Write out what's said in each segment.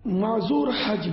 معذور حاجی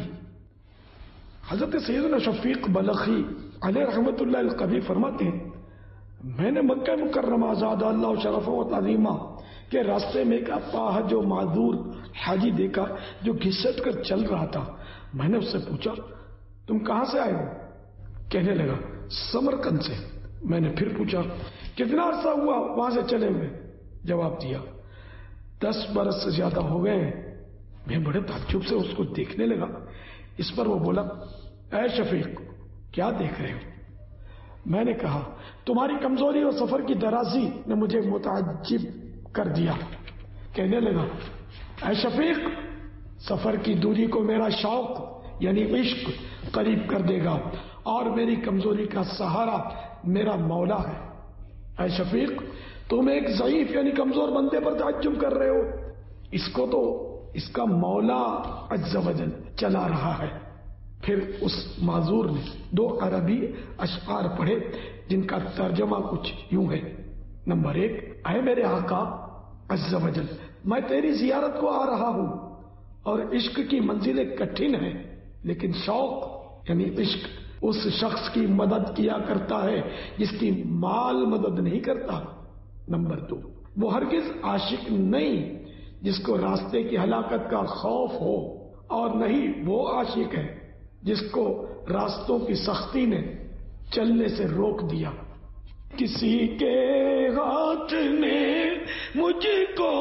حضرت سیدنا شفیق بلخی علیہ رحمت اللہ القبی فرماتے ہیں میں نے مکہ مکرمہ زادہ اللہ شرف و تعظیمہ کے راستے میں ایک اپاہج و معذور حاجی دیکھا جو گھسٹ کر چل رہا تھا. میں نے اس سے پوچھا تم کہاں سے آئے ہو؟ کہنے لگا سمرقند سے. میں نے پھر پوچھا کتنا عرصہ ہوا وہاں سے چلے ہوئے؟ جواب دیا 10 برس سے زیادہ ہو گئے. میں بڑے تعجب سے اس کو دیکھنے لگا. اس پر وہ بولا اے شفیق کیا دیکھ رہے ہو؟ میں نے کہا تمہاری کمزوری اور سفر کی درازی نے مجھے متعجب کر دیا. کہنے لگا اے شفیق سفر کی دوری کو میرا شوق یعنی عشق قریب کر دے گا اور میری کمزوری کا سہارا میرا مولا ہے. اے شفیق تم ایک ضعیف یعنی کمزور بندے پر تعجب کر رہے ہو، اس کو تو اس کا مولا عز و جل چلا رہا ہے. پھر اس معذور نے 2 عربی اشعار پڑھے جن کا ترجمہ کچھ یوں ہے. نمبر 1 اے میرے آقا عز و جل میں تیری زیارت کو آ رہا ہوں اور عشق کی منزلیں کٹھن ہیں لیکن شوق یعنی عشق اس شخص کی مدد کیا کرتا ہے جس کی مال مدد نہیں کرتا. نمبر 2 وہ ہرگز عاشق نہیں جس کو راستے کی ہلاکت کا خوف ہو اور نہیں وہ عاشق ہے جس کو راستوں کی سختی نے چلنے سے روک دیا. کسی کے ہاتھ نے مجھ کو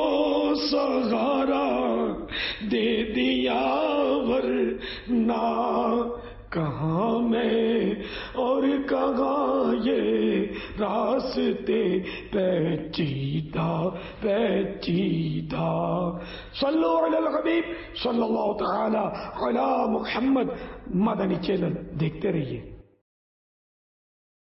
سہارا دے دیا ورنہ کہاں میں اور کہاں یہ راستے پیچیدہ پیچیدہ. صلو علی الحبیب صلی اللہ تعالی علی محمد. مدنی چینل دیکھتے رہیے.